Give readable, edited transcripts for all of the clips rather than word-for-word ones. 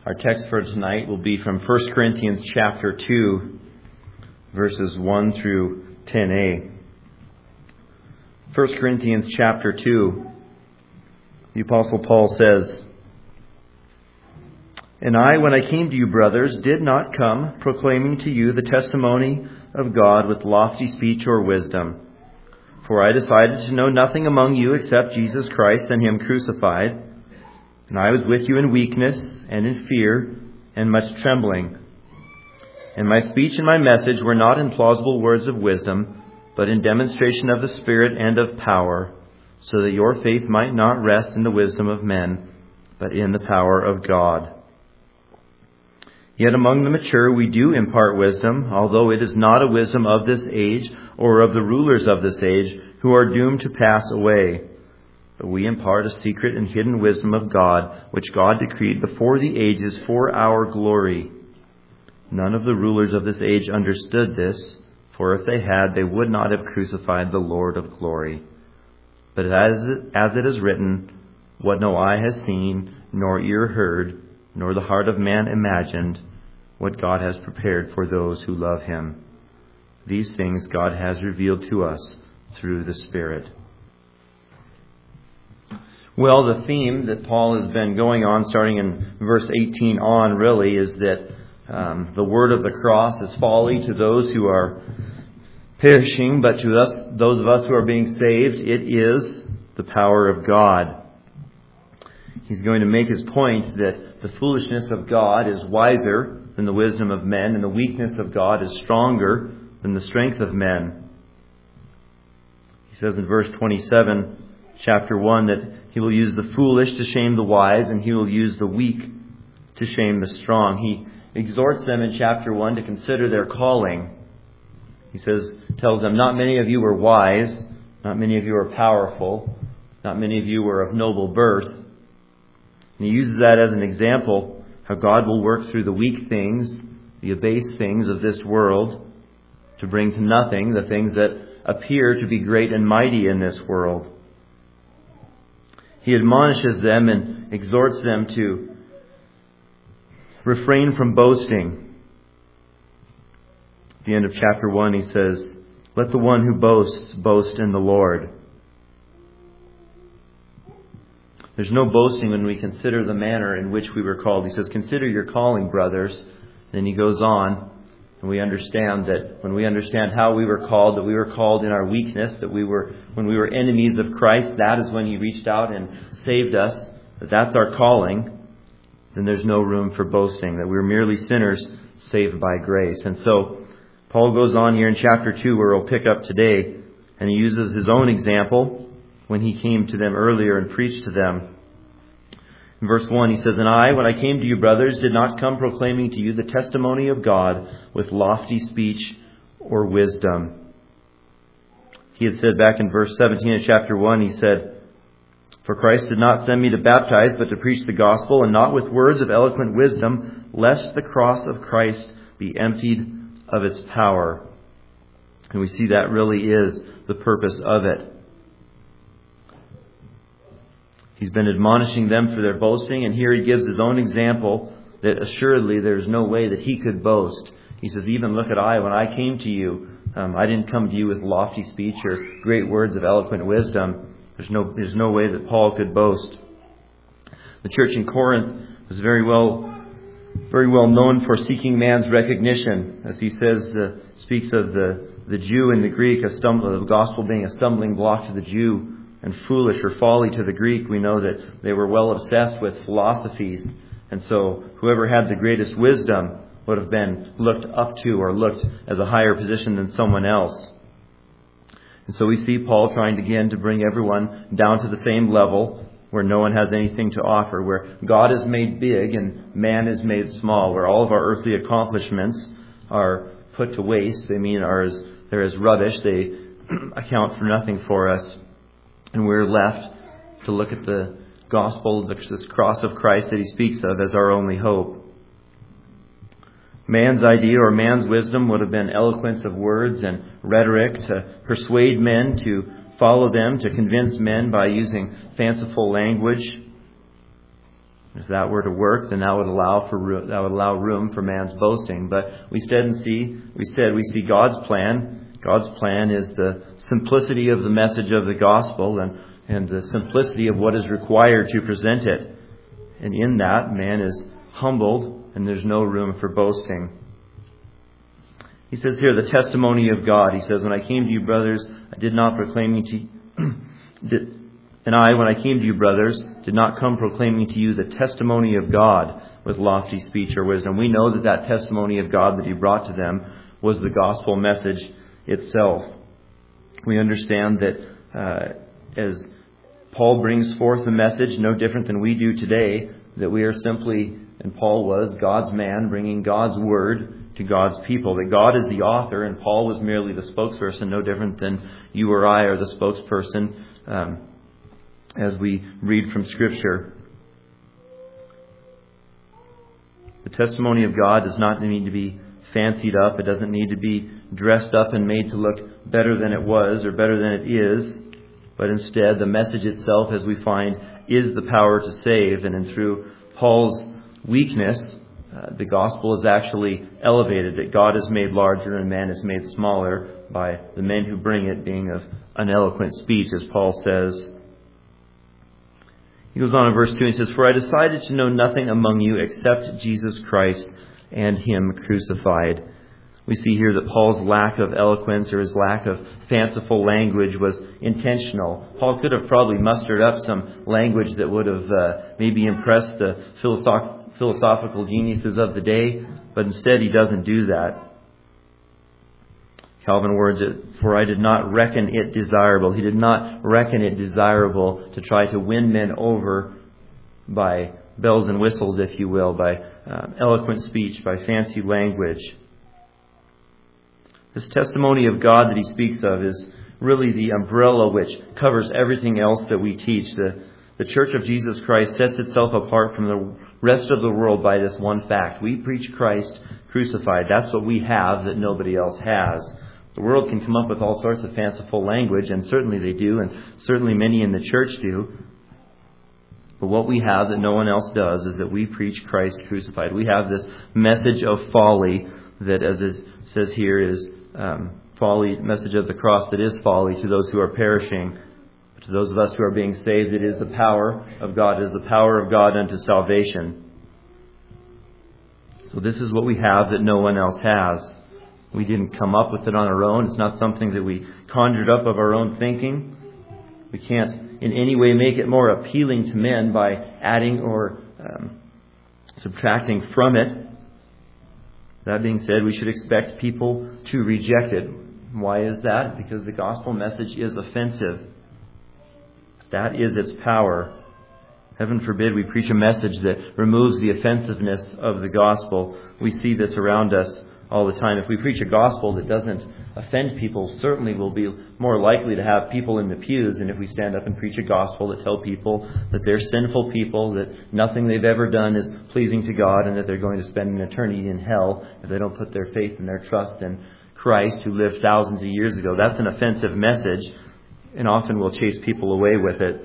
Our text for tonight will be from 1 Corinthians chapter 2, verses 1 through 10a. 1 Corinthians chapter 2, the Apostle Paul says, "And I, when I came to you, brothers, did not come proclaiming to you the testimony of God with lofty speech or wisdom. For I decided to know nothing among you except Jesus Christ and Him crucified. And I was with you in weakness and in fear and much trembling. And my speech and my message were not in plausible words of wisdom, but in demonstration of the Spirit and of power, so that your faith might not rest in the wisdom of men, but in the power of God. Yet among the mature we do impart wisdom, although it is not a wisdom of this age or of the rulers of this age, who are doomed to pass away. But we impart a secret and hidden wisdom of God, which God decreed before the ages for our glory. None of the rulers of this age understood this, for if they had, they would not have crucified the Lord of glory. But as it is written, what no eye has seen, nor ear heard, nor the heart of man imagined, what God has prepared for those who love Him. These things God has revealed to us through the Spirit." Well, the theme that Paul has been going on, starting in verse 18 on, really, is that the word of the cross is folly to those who are perishing, but to us, those of us who are being saved, it is the power of God. He's going to make his point that the foolishness of God is wiser than the wisdom of men, and the weakness of God is stronger than the strength of men. He says in verse 27, chapter 1, that He will use the foolish to shame the wise, and He will use the weak to shame the strong. He exhorts them in chapter 1 to consider their calling. He tells them, not many of you were wise, not many of you are powerful, not many of you were of noble birth. And he uses that as an example, how God will work through the weak things, the abased things of this world, to bring to nothing the things that appear to be great and mighty in this world. He admonishes them and exhorts them to refrain from boasting. At the end of chapter 1, he says, "Let the one who boasts boast in the Lord." There's no boasting when we consider the manner in which we were called. He says, "Consider your calling, brothers." Then he goes on, and we understand that when we understand how we were called in our weakness, that when we were enemies of Christ, that is when He reached out and saved us, that's our calling. Then there's no room for boasting, that we're merely sinners saved by grace. And so Paul goes on here in chapter 2, where we'll pick up today, and he uses his own example when he came to them earlier and preached to them. In verse 1, he says, "And I, when I came to you, brothers, did not come proclaiming to you the testimony of God with lofty speech or wisdom." He had said back in verse 17 of chapter 1, he said, "For Christ did not send me to baptize, but to preach the gospel, and not with words of eloquent wisdom, lest the cross of Christ be emptied of its power." And we see that really is the purpose of it. He's been admonishing them for their boasting, and here he gives his own example that assuredly there's no way that he could boast. He says, "Even look at when I came to you, I didn't come to you with lofty speech or great words of eloquent wisdom." There's no way that Paul could boast. The church in Corinth was very well known for seeking man's recognition. As he says, speaks of the Jew and the Greek, the gospel being a stumbling block to the Jew and foolish or folly to the Greek. We know that they were well obsessed with philosophies. And so whoever had the greatest wisdom would have been looked up to or looked as a higher position than someone else. And so we see Paul trying again to bring everyone down to the same level, where no one has anything to offer, where God is made big and man is made small, where all of our earthly accomplishments are put to waste. They're as rubbish. They account for nothing for us. And we're left to look at the gospel, this cross of Christ that he speaks of, as our only hope. Man's idea or man's wisdom would have been eloquence of words and rhetoric to persuade men to follow them, to convince men by using fanciful language. If that were to work, then that would allow room for man's boasting. But we see God's plan. God's plan is the simplicity of the message of the gospel and the simplicity of what is required to present it. And in that, man is humbled, and there's no room for boasting. He says here, the testimony of God. He says, when I came to you, brothers, I did not proclaim to you... And I, when I came to you, brothers, did not come proclaiming to you the testimony of God with lofty speech or wisdom. We know that testimony of God that he brought to them was the gospel message itself. We understand that as Paul brings forth a message no different than we do today, that we are simply, and Paul was, God's man bringing God's word to God's people. That God is the author and Paul was merely the spokesperson, no different than you or I are the spokesperson as we read from Scripture. The testimony of God does not need to be fancied up. It doesn't need to be dressed up and made to look better than it was or better than it is. But instead, the message itself, as we find, is the power to save. And through Paul's weakness, the gospel is actually elevated, that God is made larger and man is made smaller by the men who bring it being of uneloquent speech, as Paul says. He goes on in verse 2 and he says, For I decided to know nothing among you except Jesus Christ and Him crucified. We see here that Paul's lack of eloquence or his lack of fanciful language was intentional. Paul could have probably mustered up some language that would have maybe impressed the philosophical geniuses of the day, but instead he doesn't do that. Calvin words it, For I did not reckon it desirable. He did not reckon it desirable to try to win men over by bells and whistles, if you will, by eloquent speech, by fancy language. This testimony of God that he speaks of is really the umbrella which covers everything else that we teach. The Church of Jesus Christ sets itself apart from the rest of the world by this one fact. We preach Christ crucified. That's what we have that nobody else has. The world can come up with all sorts of fanciful language, and certainly they do, and certainly many in the church do. But what we have that no one else does is that we preach Christ crucified. We have this message of folly that, as it says here, is folly, message of the cross that is folly to those who are perishing. But to those of us who are being saved, it is the power of God. It is the power of God unto salvation. So this is what we have that no one else has. We didn't come up with it on our own. It's not something that we conjured up of our own thinking. We can't in any way make it more appealing to men by adding or subtracting from it. That being said, we should expect people to reject it. Why is that? Because the gospel message is offensive. That is its power. Heaven forbid we preach a message that removes the offensiveness of the gospel. We see this around us all the time. If we preach a gospel that doesn't offend people, certainly we'll be more likely to have people in the pews than if we stand up and preach a gospel that tell people that they're sinful people, that nothing they've ever done is pleasing to God, and that they're going to spend an eternity in hell if they don't put their faith and their trust in Christ who lived thousands of years ago. That's an offensive message, and often we'll chase people away with it.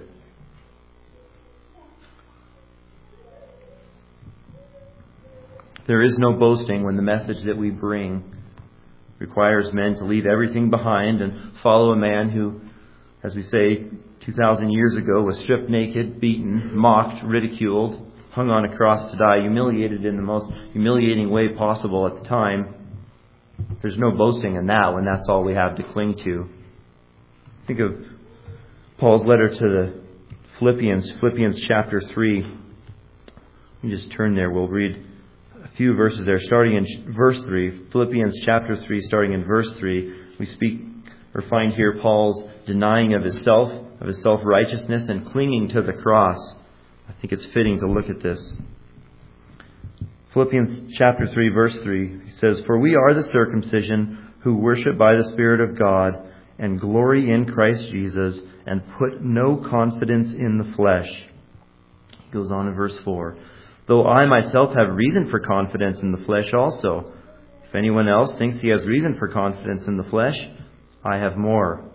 There is no boasting when the message that we bring requires men to leave everything behind and follow a man who, as we say, 2,000 years ago was stripped naked, beaten, mocked, ridiculed, hung on a cross to die, humiliated in the most humiliating way possible at the time. There's no boasting in that when that's all we have to cling to. Think of Paul's letter to the Philippians chapter 3. You just turn there. We'll read a few verses there, starting in verse 3. Philippians chapter 3, starting in verse 3. We find here Paul's denying of his self-righteousness and clinging to the cross. I think it's fitting to look at this. Philippians chapter 3, verse 3, he says, For we are the circumcision who worship by the Spirit of God and glory in Christ Jesus and put no confidence in the flesh. He goes on in verse 4. Though I myself have reason for confidence in the flesh also. If anyone else thinks he has reason for confidence in the flesh, I have more.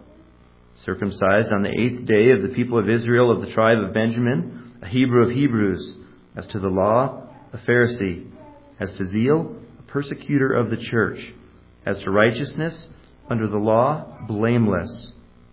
Circumcised on the 8th day of the people of Israel of the tribe of Benjamin, a Hebrew of Hebrews, As to the law, a Pharisee. As to zeal, a persecutor of the church. As to righteousness, under the law, blameless.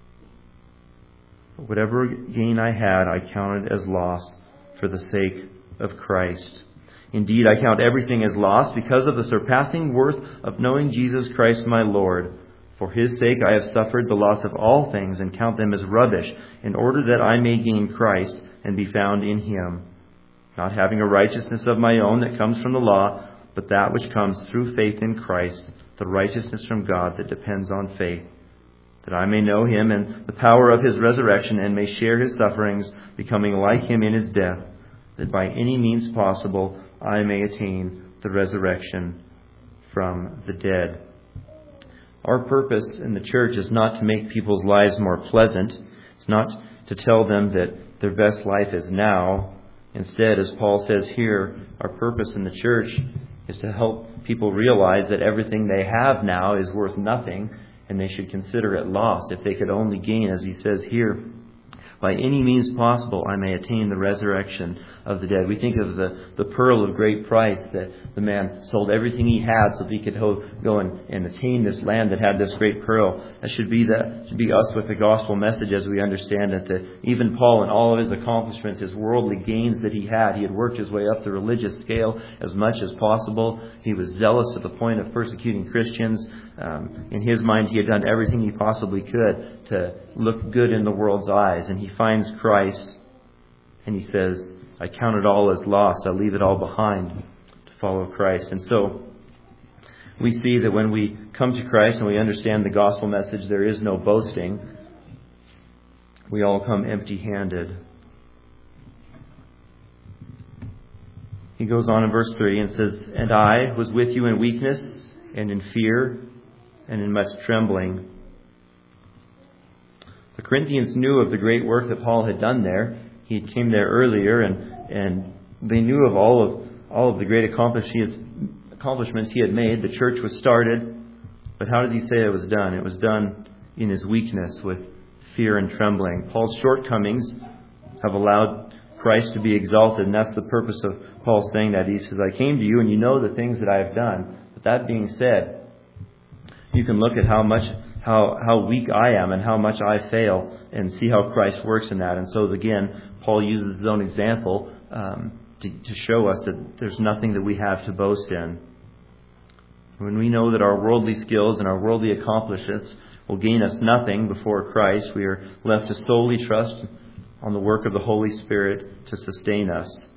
But whatever gain I had, I counted as loss for the sake of Christ. Indeed, I count everything as loss because of the surpassing worth of knowing Jesus Christ my Lord. For His sake I have suffered the loss of all things and count them as rubbish, in order that I may gain Christ and be found in Him, not having a righteousness of my own that comes from the law, but that which comes through faith in Christ, the righteousness from God that depends on faith, that I may know Him and the power of His resurrection, and may share His sufferings, becoming like Him in His death, that by any means possible I may attain the resurrection from the dead. Our purpose in the church is not to make people's lives more pleasant. It's not to tell them that their best life is now. Instead, as Paul says here, our purpose in the church is to help people realize that everything they have now is worth nothing, and they should consider it loss if they could only gain, as he says here, by any means possible I may attain the resurrection of the dead. We think of the pearl of great price, that the man sold everything he had so that he could go and attain this land that had this great pearl. That should be us with the gospel message as we understand it. That even Paul, in all of his accomplishments, his worldly gains that he had worked his way up the religious scale as much as possible. He was zealous to the point of persecuting Christians. In his mind, he had done everything he possibly could to look good in the world's eyes. And he finds Christ, and he says, I count it all as loss. I leave it all behind to follow Christ. And so we see that when we come to Christ and we understand the gospel message, there is no boasting. We all come empty-handed. He goes on in verse 3 and says, And I was with you in weakness and in fear and in much trembling. The Corinthians knew of the great work that Paul had done there. He came there earlier, and they knew of all of the great accomplishments he had made. The church was started, but how does he say it was done? It was done in his weakness, with fear and trembling. Paul's shortcomings have allowed Christ to be exalted, and that's the purpose of Paul saying that. He says, I came to you, and you know the things that I have done. But that being said, you can look at how weak I am and how much I fail, and see how Christ works in that. And so again, Paul uses his own example to show us that there's nothing that we have to boast in. When we know that our worldly skills and our worldly accomplishments will gain us nothing before Christ, we are left to solely trust on the work of the Holy Spirit to sustain us.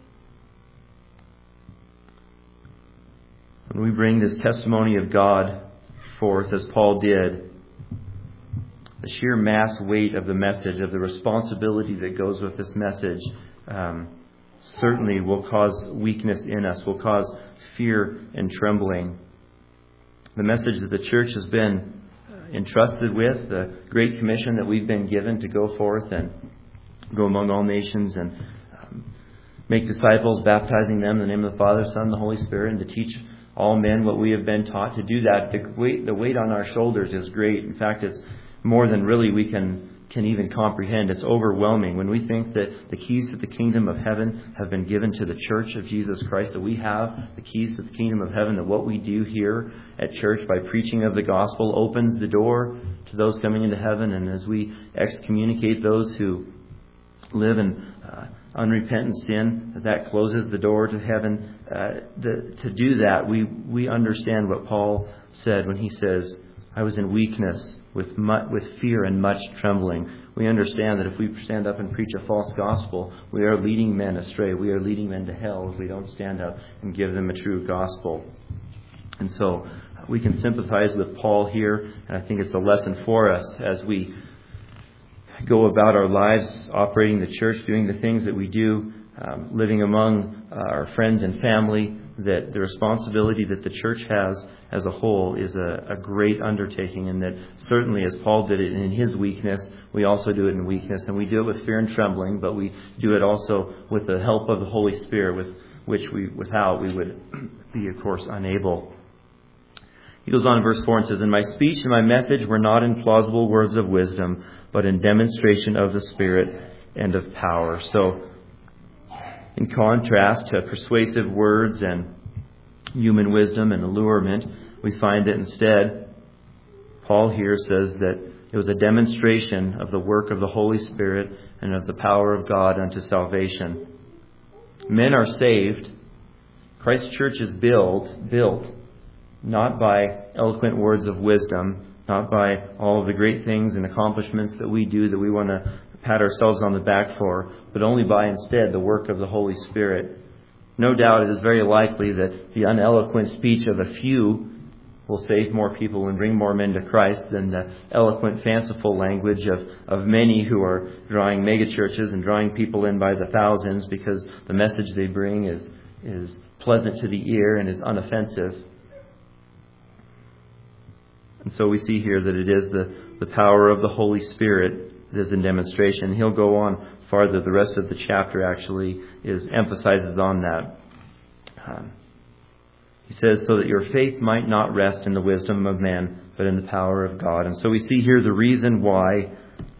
When we bring this testimony of God forth, as Paul did, the sheer mass weight of the message, of the responsibility that goes with this message, certainly will cause weakness in us, will cause fear and trembling. The message that the church has been entrusted with, the Great Commission that we've been given to go forth and go among all nations and make disciples, baptizing them in the name of the Father, Son, and the Holy Spirit, and to teach all men what we have been taught. To do that, the weight on our shoulders is great. In fact, it's more than really we can even comprehend. It's overwhelming when we think that the keys to the kingdom of heaven have been given to the church of Jesus Christ, that we have the keys to the kingdom of heaven, that what we do here at church by preaching of the gospel opens the door to those coming into heaven. And as we excommunicate those who live in unrepentant sin, that closes the door to heaven. To do that, we understand what Paul said when he says, I was in weakness with fear and much trembling. We understand that if we stand up and preach a false gospel, we are leading men astray. We are leading men to hell if we don't stand up and give them a true gospel. And so we can sympathize with Paul here, and I think it's a lesson for us as we go about our lives, operating the church, doing the things that we do, living among our friends and family, that the responsibility that the church has as a whole is a great undertaking, and that certainly as Paul did it in his weakness, we also do it in weakness, and we do it with fear and trembling, but we do it also with the help of the Holy Spirit, without we would be, of course, unable. He goes on in verse 4 and says, And my speech and my message were not in plausible words of wisdom, but in demonstration of the Spirit and of power. So In contrast to persuasive words and human wisdom and allurement, we find that instead, Paul here says that it was a demonstration of the work of the Holy Spirit and of the power of God unto salvation. Men are saved. Christ's church is built not by eloquent words of wisdom, not by all of the great things and accomplishments that we do that we want to pat ourselves on the back for, but only by instead the work of the Holy Spirit. No doubt it is very likely that the uneloquent speech of a few will save more people and bring more men to Christ than the eloquent, fanciful language of many who are drawing megachurches and drawing people in by the thousands because the message they bring is pleasant to the ear and is unoffensive. And so we see here that it is the power of the Holy Spirit that is in demonstration. He'll go on farther. The rest of the chapter actually emphasizes on that. He says, so that your faith might not rest in the wisdom of man, but in the power of God. And so we see here the reason why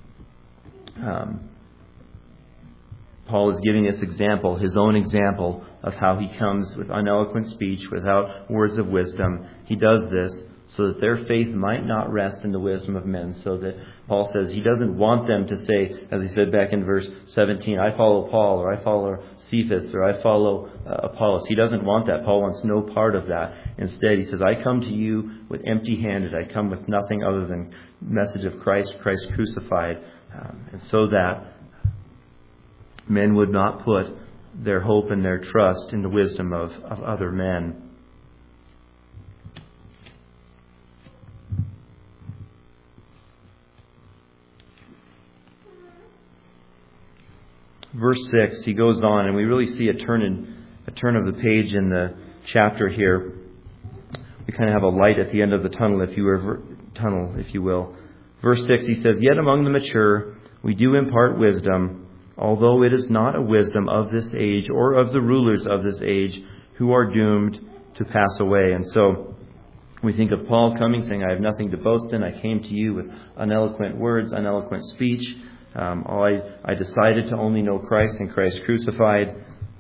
Paul is giving us example, his own example of how he comes with uneloquent speech, without words of wisdom. He does this so that their faith might not rest in the wisdom of men. So that Paul says he doesn't want them to say, as he said back in verse 17, I follow Paul, or I follow Cephas, or I follow Apollos. He doesn't want that. Paul wants no part of that. Instead, he says, I come to you with empty-handed. I come with nothing other than the message of Christ crucified. And so that men would not put their hope and their trust in the wisdom of other men. Verse 6, he goes on, and we really see a turn of the page in the chapter here. We kind of have a light at the end of the tunnel, if you will. Verse 6, he says, Yet among the mature we do impart wisdom, although it is not a wisdom of this age or of the rulers of this age who are doomed to pass away. And so we think of Paul coming, saying, I have nothing to boast in. I came to you with uneloquent words, uneloquent speech. I decided to only know Christ and Christ crucified.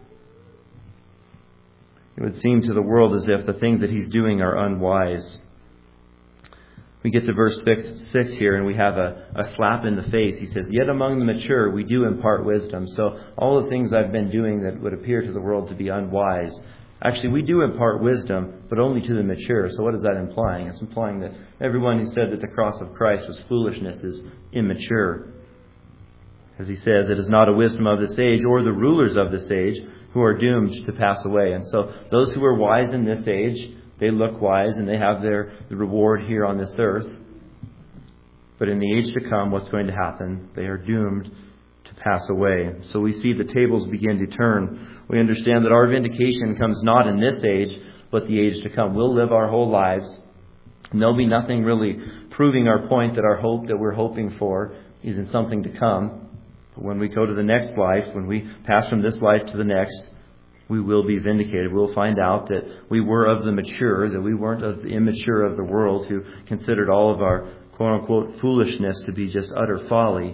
It would seem to the world as if the things that he's doing are unwise. We get to verse 6 here, and we have a slap in the face. He says, Yet among the mature we do impart wisdom. So all the things I've been doing that would appear to the world to be unwise, actually we do impart wisdom, but only to the mature. So what is that implying? It's implying that everyone who said that the cross of Christ was foolishness is immature. As he says, it is not a wisdom of this age or the rulers of this age who are doomed to pass away. And so those who are wise in this age, they look wise and they have the reward here on this earth. But in the age to come, what's going to happen? They are doomed to pass away. So we see the tables begin to turn. We understand that our vindication comes not in this age, but the age to come. We'll live our whole lives. And there'll be nothing really proving our point that our hope that we're hoping for is in something to come. But when we go to the next life, when we pass from this life to the next, we will be vindicated. We'll find out that we were of the mature, that we weren't of the immature of the world who considered all of our quote-unquote foolishness to be just utter folly.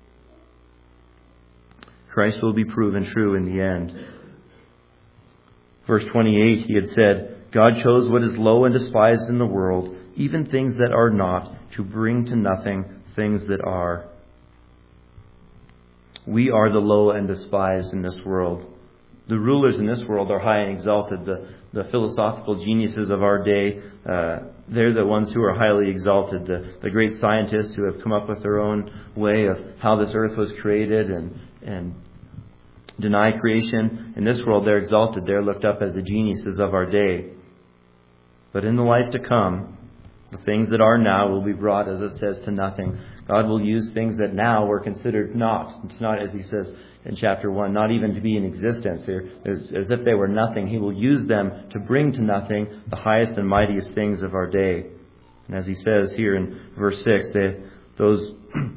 Christ will be proven true in the end. Verse 28, he had said, God chose what is low and despised in the world, even things that are not, to bring to nothing things that are. We are the low and despised in this world. The rulers in this world are high and exalted. The philosophical geniuses of our day, they're the ones who are highly exalted. The great scientists who have come up with their own way of how this earth was created and deny creation. In this world, they're exalted. They're looked up as the geniuses of our day. But in the life to come, the things that are now will be brought, as it says, to nothing. God will use things that now were considered not. It's not, as he says in chapter 1, not even to be in existence. As if they were nothing. He will use them to bring to nothing the highest and mightiest things of our day. And as he says here in verse 6, those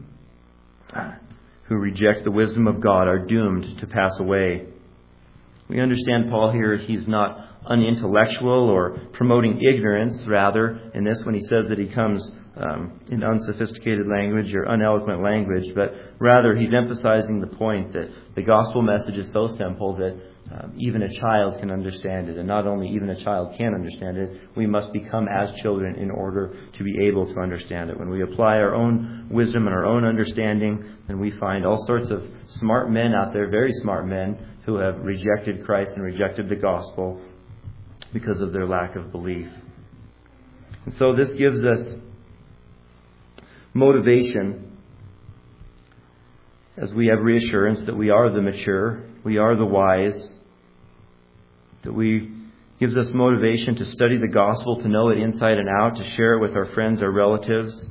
who reject the wisdom of God are doomed to pass away. We understand Paul here, he's not unintellectual or promoting ignorance, rather, in this when he says that he comes in unsophisticated language or uneloquent language, but rather he's emphasizing the point that the gospel message is so simple that even a child can understand it. And not only even a child can understand it, we must become as children in order to be able to understand it. When we apply our own wisdom and our own understanding, then we find all sorts of smart men out there, very smart men, who have rejected Christ and rejected the gospel because of their lack of belief. And so this gives us motivation as we have reassurance that we are the mature, we are the wise, that gives us motivation to study the gospel, to know it inside and out, to share it with our friends, our relatives.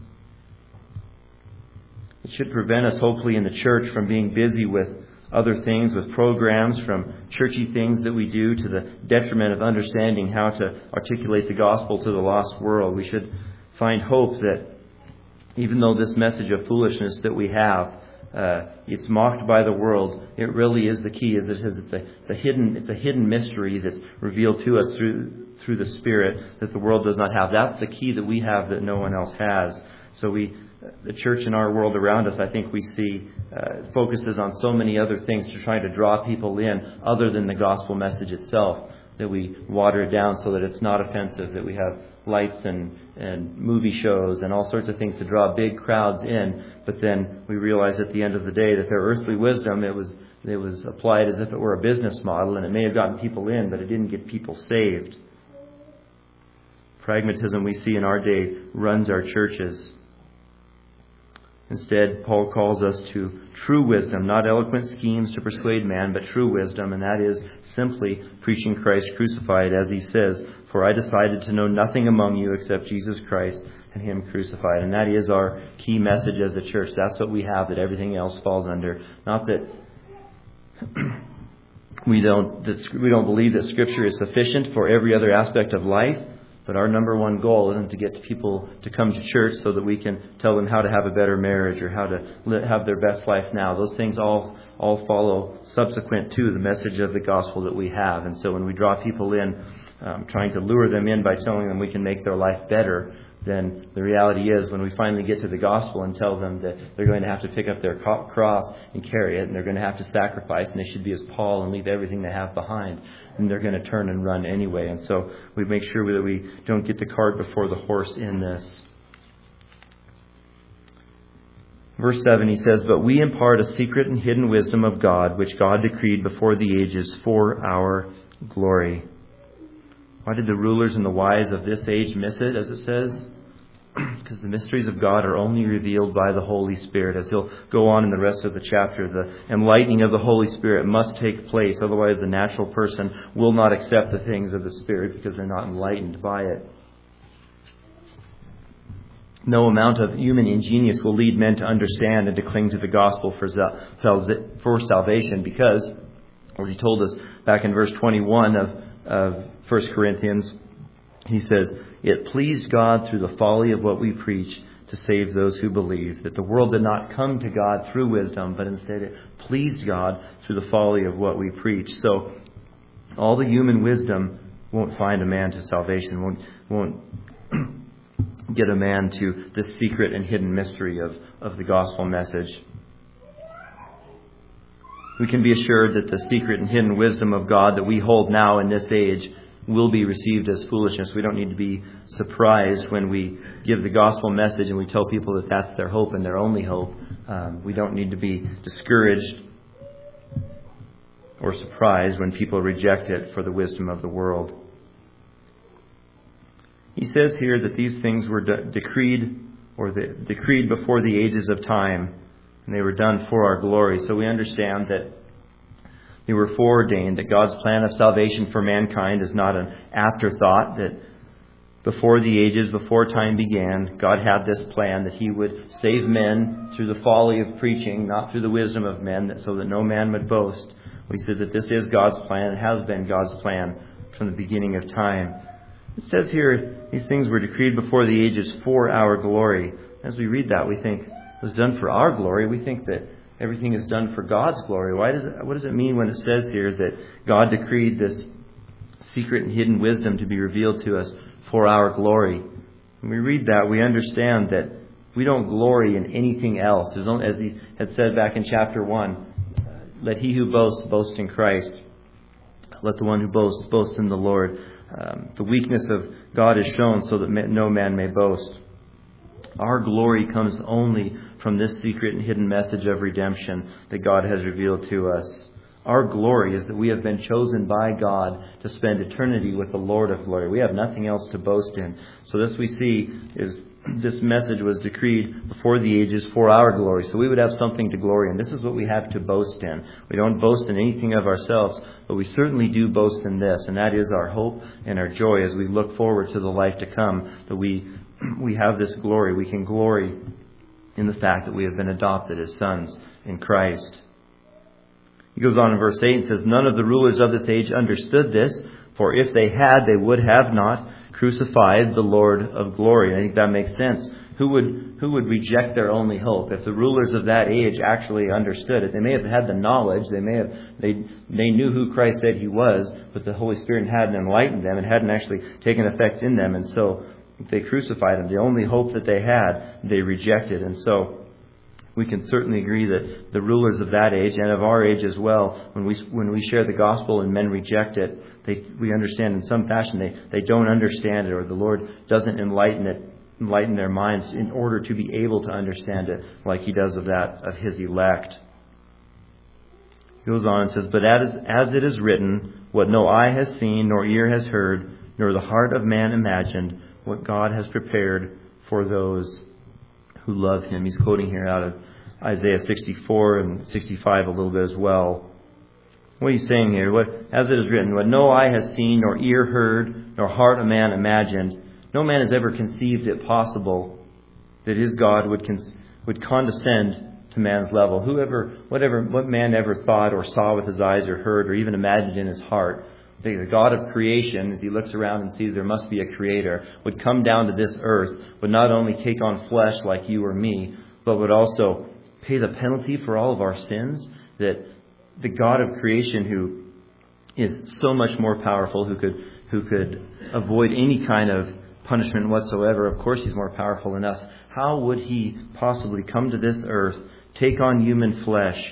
It should prevent us, hopefully, in the church from being busy with other things, with programs, from churchy things that we do to the detriment of understanding how to articulate the gospel to the lost world. We should find hope that even though this message of foolishness that we have, it's mocked by the world, it really is the key. It's a hidden mystery that's revealed to us through the Spirit that the world does not have. That's the key that we have that no one else has. So the church in our world around us, I think we see, focuses on so many other things to try to draw people in other than the gospel message itself, that we water it down so that it's not offensive, that we have lights and movie shows and all sorts of things to draw big crowds in. But then we realize at the end of the day that their earthly wisdom, it was applied as if it were a business model, and it may have gotten people in, but it didn't get people saved. Pragmatism we see in our day runs our churches. Instead, Paul calls us to true wisdom, not eloquent schemes to persuade man, but true wisdom, and that is simply preaching Christ crucified, as he says, "For I decided to know nothing among you except Jesus Christ and Him crucified." And that is our key message as a church. That's what we have that everything else falls under. Not that we don't believe that Scripture is sufficient for every other aspect of life. But our number one goal isn't to get people to come to church so that we can tell them how to have a better marriage or how to have their best life now. Those things all follow subsequent to the message of the gospel that we have. And so when we draw people in, trying to lure them in by telling them we can make their life better, then the reality is when we finally get to the gospel and tell them that they're going to have to pick up their cross and carry it, and they're going to have to sacrifice, and they should be as Paul and leave everything they have behind, and they're going to turn and run anyway. And so we make sure that we don't get the cart before the horse in this. Verse 7, he says, "But we impart a secret and hidden wisdom of God, which God decreed before the ages for our glory." Why did the rulers and the wise of this age miss it, as it says? Because the mysteries of God are only revealed by the Holy Spirit. As he'll go on in the rest of the chapter, the enlightening of the Holy Spirit must take place. Otherwise, the natural person will not accept the things of the Spirit because they're not enlightened by it. No amount of human ingenious will lead men to understand and to cling to the gospel for salvation, because, as he told us back in verse 21 of 1 Corinthians, he says, "It pleased God through the folly of what we preach to save those who believe." That the world did not come to God through wisdom, but instead it pleased God through the folly of what we preach. So all the human wisdom won't find a man to salvation, won't get a man to this secret and hidden mystery of the gospel message. We can be assured that the secret and hidden wisdom of God that we hold now in this age will be received as foolishness. We don't need to be surprised when we give the gospel message and we tell people that that's their hope and their only hope. We don't need to be discouraged or surprised when people reject it for the wisdom of the world. He says here that these things were decreed before the ages of time, and they were done for our glory. So we understand that they were foreordained, that God's plan of salvation for mankind is not an afterthought, that before the ages, before time began, God had this plan that He would save men through the folly of preaching, not through the wisdom of men, so that no man would boast. We said that this is God's plan, it has been God's plan from the beginning of time. It says here, these things were decreed before the ages for our glory. As we read that, we think it was done for our glory. We think that everything is done for God's glory. What does it mean when it says here that God decreed this secret and hidden wisdom to be revealed to us for our glory? When we read that, we understand that we don't glory in anything else. There's only, as he had said back in chapter 1, let he who boasts, boast in Christ. Let the one who boasts, boast in the Lord. The weakness of God is shown so that no man may boast. Our glory comes only from this secret and hidden message of redemption that God has revealed to us. Our glory is that we have been chosen by God to spend eternity with the Lord of glory. We have nothing else to boast in. So this we see is this message was decreed before the ages for our glory. So we would have something to glory in. This is what we have to boast in. We don't boast in anything of ourselves, but we certainly do boast in this. And that is our hope and our joy as we look forward to the life to come, that we have this glory. We can glory in the fact that we have been adopted as sons in Christ. He goes on in verse 8 and says, none of the rulers of this age understood this, for if they had, they would have not crucified the Lord of glory. And I think that makes sense. Who would reject their only hope? If the rulers of that age actually understood it, they may have had the knowledge, they knew who Christ said he was, but the Holy Spirit hadn't enlightened them and hadn't actually taken effect in them. And so they crucified him. The only hope that they had, they rejected. And so we can certainly agree that the rulers of that age and of our age as well, when we share the gospel and men reject it, we understand in some fashion they don't understand it, or the Lord doesn't enlighten their minds in order to be able to understand it like he does of his elect. He goes on and says, but as it is written, what no eye has seen, nor ear has heard, nor the heart of man imagined, what God has prepared for those who love him. He's quoting here out of Isaiah 64 and 65 a little bit as well. What he's saying here, as it is written, what no eye has seen, nor ear heard, nor heart of man imagined, no man has ever conceived it possible that his God would condescend to man's level. What man ever thought or saw with his eyes or heard or even imagined in his heart, the God of creation, as he looks around and sees there must be a creator, would come down to this earth, would not only take on flesh like you or me, but would also pay the penalty for all of our sins. That the God of creation, who is so much more powerful, who could avoid any kind of punishment whatsoever, of course he's more powerful than us. How would he possibly come to this earth, take on human flesh,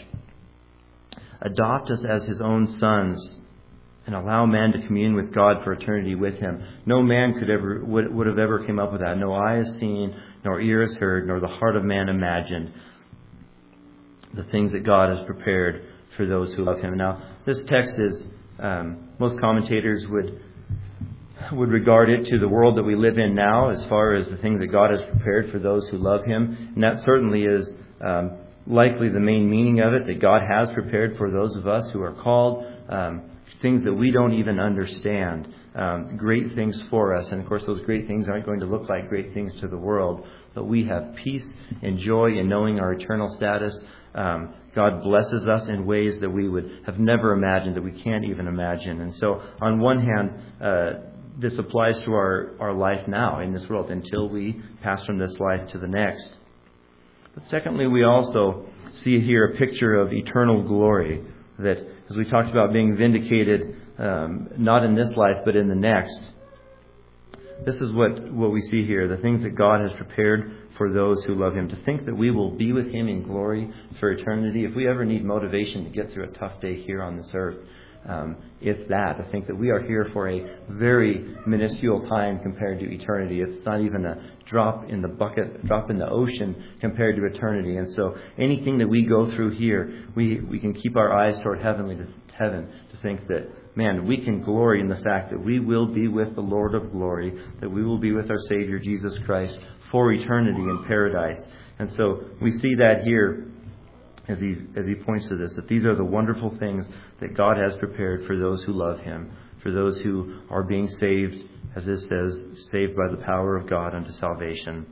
adopt us as his own sons, and allow man to commune with God for eternity with him? No man would have ever came up with that. No eye has seen, nor ear has heard, nor the heart of man imagined the things that God has prepared for those who love him. Now, this text is, most commentators would regard it to the world that we live in now, as far as the things that God has prepared for those who love him. And that certainly is likely the main meaning of it, that God has prepared for those of us who are called, things that we don't even understand, great things for us. And of course, those great things aren't going to look like great things to the world, but we have peace and joy in knowing our eternal status. God blesses us in ways that we would have never imagined, that we can't even imagine. And so, on one hand, this applies to our life now in this world until we pass from this life to the next. But secondly, we also see here a picture of eternal glory, that as we talked about being vindicated, not in this life but in the next. This is what we see here, the things that God has prepared for those who love him. To think that we will be with him in glory for eternity. If we ever need motivation to get through a tough day here on this earth, I think that we are here for a very minuscule time compared to eternity. It's not even a drop in the bucket, drop in the ocean compared to eternity. And so anything that we go through here, we can keep our eyes toward heaven to think that, man, we can glory in the fact that we will be with the Lord of glory, that we will be with our Savior Jesus Christ for eternity in paradise. And so we see that here as he points to this, that these are the wonderful things that God has prepared for those who love him, for those who are being saved, as it says, saved by the power of God unto salvation.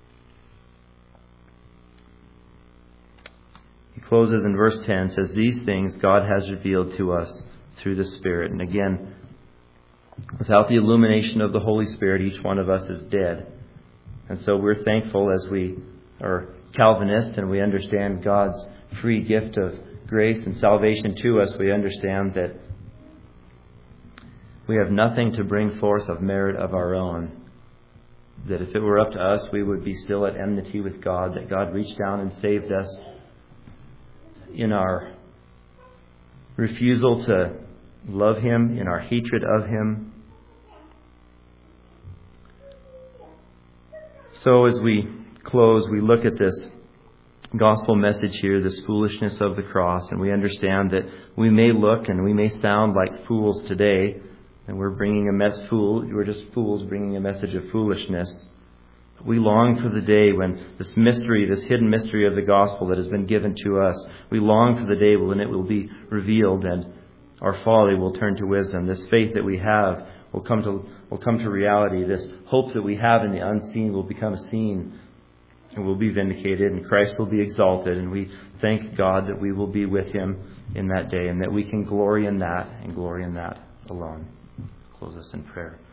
He closes in verse 10, says, these things God has revealed to us through the Spirit. And again, without the illumination of the Holy Spirit, each one of us is dead. And so we're thankful, as we are Calvinist and we understand God's free gift of grace and salvation to us, we understand that we have nothing to bring forth of merit of our own. that if it were up to us, we would be still at enmity with God, that God reached down and saved us in our refusal to love Him, in our hatred of Him. So as we close, we look at this gospel message here, this foolishness of the cross, and we understand that we may look and we may sound like fools today, and we're just fools bringing a message of foolishness. We long for the day when this hidden mystery of the gospel that has been given to us, we long for the day when it will be revealed and our folly will turn to wisdom. This faith that we have will come to reality. This hope that we have in the unseen will become seen and will be vindicated, and Christ will be exalted. And we thank God that we will be with Him in that day, and that we can glory in that and glory in that alone. Close us in prayer.